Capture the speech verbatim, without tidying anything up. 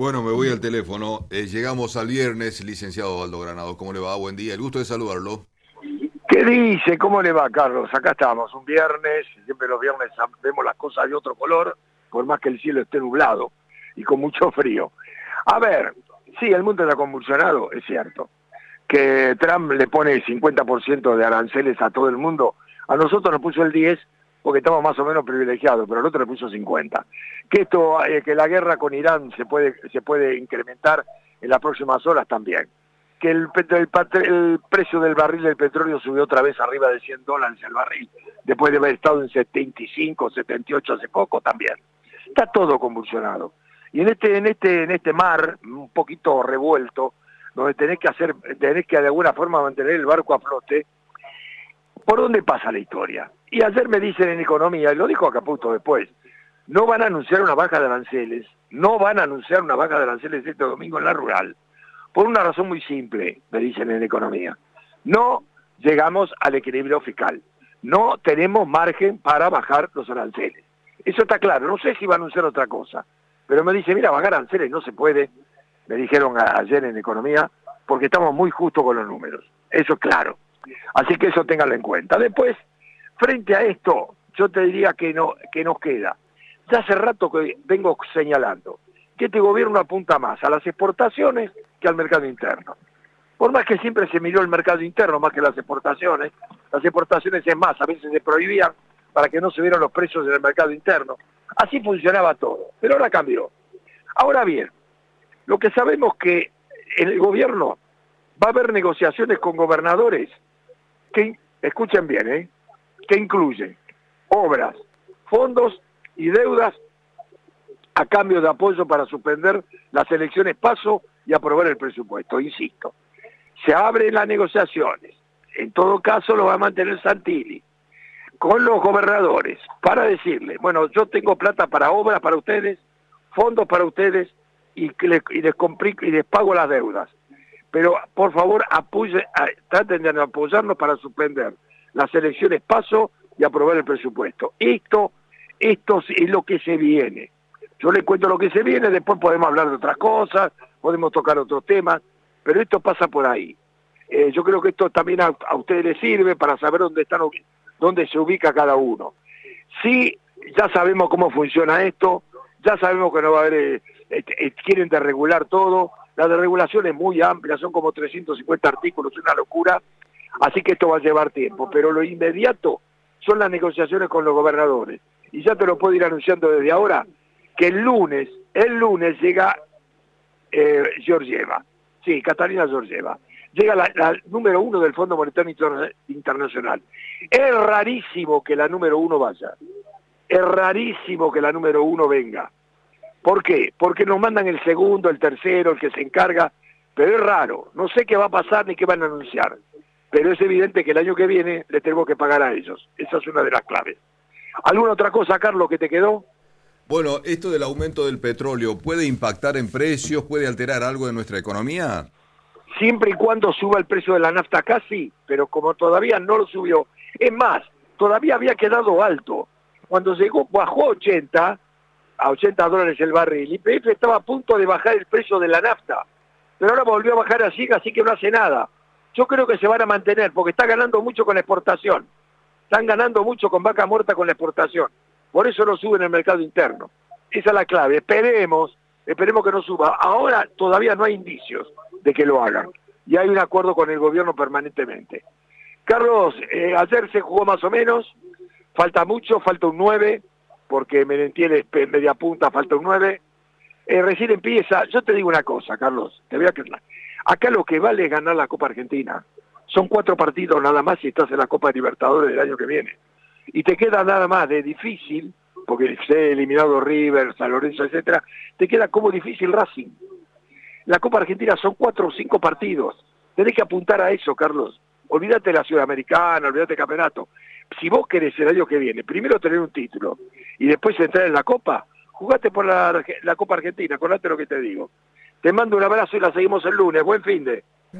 Bueno, me voy al teléfono. Eh, llegamos al viernes, licenciado Osvaldo Granados. ¿Cómo le va? Buen día. El gusto de saludarlo. ¿Qué dice? ¿Cómo le va, Carlos? Acá estamos, un viernes, siempre los viernes vemos las cosas de otro color, por más que el cielo esté nublado y con mucho frío. A ver, sí, el mundo está convulsionado, es cierto. Que Trump le pone cincuenta por ciento de aranceles a todo el mundo, a nosotros nos puso el diez porque estamos más o menos privilegiados, pero al otro le puso cincuenta. Que esto, eh, que la guerra con Irán se puede, se puede incrementar en las próximas horas también. Que el, el, el precio del barril del petróleo subió otra vez arriba de cien dólares el barril, después de haber estado en setenta y cinco, setenta y ocho hace poco también. Está todo convulsionado. Y en este, en este, en este mar, un poquito revuelto, donde tenés que hacer, tenés que de alguna forma mantener el barco a flote, ¿por dónde pasa la historia? Y ayer me dicen en Economía, y lo dijo Caputo después, no van a anunciar una baja de aranceles, no van a anunciar una baja de aranceles este domingo en la rural, por una razón muy simple, me dicen en Economía. No llegamos al equilibrio fiscal. No tenemos margen para bajar los aranceles. Eso está claro. No sé si va a anunciar otra cosa. Pero me dice, mira, bajar aranceles no se puede, me dijeron a, ayer en Economía, porque estamos muy justos con los números. Eso es claro. Así que eso ténganlo en cuenta. Después, frente a esto, yo te diría que, no, que nos queda. Ya hace rato que vengo señalando que este gobierno apunta más a las exportaciones que al mercado interno. Por más que siempre se miró el mercado interno más que las exportaciones, las exportaciones es más, a veces se prohibían para que no se vieran los precios en el mercado interno. Así funcionaba todo, pero ahora cambió. Ahora bien, lo que sabemos que en el gobierno va a haber negociaciones con gobernadores que, escuchen bien, ¿eh? que incluyen obras, fondos y deudas a cambio de apoyo para suspender las elecciones PASO y aprobar el presupuesto. Insisto, se abren las negociaciones, en todo caso lo va a mantener Santilli, con los gobernadores, para decirle, bueno, yo tengo plata para obras para ustedes, fondos para ustedes, y, les, y, les, y les pago las deudas. Pero, por favor, apoye, traten de apoyarnos para suspender las elecciones PASO y aprobar el presupuesto. Esto, esto es lo que se viene. Yo les cuento lo que se viene, después podemos hablar de otras cosas, podemos tocar otros temas, pero esto pasa por ahí. Eh, yo creo que esto también a, a ustedes les sirve para saber dónde están, dónde se ubica cada uno. Sí, ya sabemos cómo funciona esto, ya sabemos que no va a haber, eh, eh, quieren desregular todo, la desregulación es muy amplia, son como trescientos cincuenta artículos, es una locura, así que esto va a llevar tiempo, pero lo inmediato son las negociaciones con los gobernadores, y ya te lo puedo ir anunciando desde ahora, que el lunes, el lunes llega eh, Georgieva, sí, Catalina Georgieva, llega la, la número uno del Fondo Monetario Inter Internacional. Es rarísimo que la número uno vaya, es rarísimo que la número uno venga. ¿Por qué? Porque nos mandan el segundo, el tercero, el que se encarga, pero es raro, no sé qué va a pasar ni qué van a anunciar, pero es evidente que el año que viene le tenemos que pagar a ellos, esa es una de las claves. ¿Alguna otra cosa, Carlos, que te quedó? Bueno, esto del aumento del petróleo, ¿puede impactar en precios? ¿Puede alterar algo de nuestra economía? Siempre y cuando suba el precio de la nafta acá, sí, pero como todavía no lo subió. Es más, todavía había quedado alto. Cuando llegó, bajó a ochenta, a ochenta dólares el barril, y P F estaba a punto de bajar el precio de la nafta. Pero ahora volvió a bajar así, así que no hace nada. Yo creo que se van a mantener, porque está ganando mucho con la exportación. Están ganando mucho con vaca muerta con la exportación. Por eso no sube en el mercado interno. Esa es la clave. Esperemos, esperemos que no suba. Ahora todavía no hay indicios de que lo hagan. Y hay un acuerdo con el gobierno permanentemente. Carlos, eh, ayer se jugó más o menos. Falta mucho, falta un nueve, porque Merentiel es media punta, falta un nueve. Eh, recién empieza. Yo te digo una cosa, Carlos. Te voy a aclarar. Acá lo que vale es ganar la Copa Argentina. Son cuatro partidos nada más si estás en la Copa Libertadores del año que viene. Y te queda nada más de difícil, porque se ha eliminado River, San Lorenzo, etcétera, te queda como difícil Racing. La Copa Argentina son cuatro o cinco partidos. Tenés que apuntar a eso, Carlos. Olvídate de la Sudamericana, olvídate del campeonato. Si vos querés el año que viene, primero tener un título y después entrar en la Copa, jugate por la, la Copa Argentina, acordate lo que te digo. Te mando un abrazo y la seguimos el lunes. Buen fin de...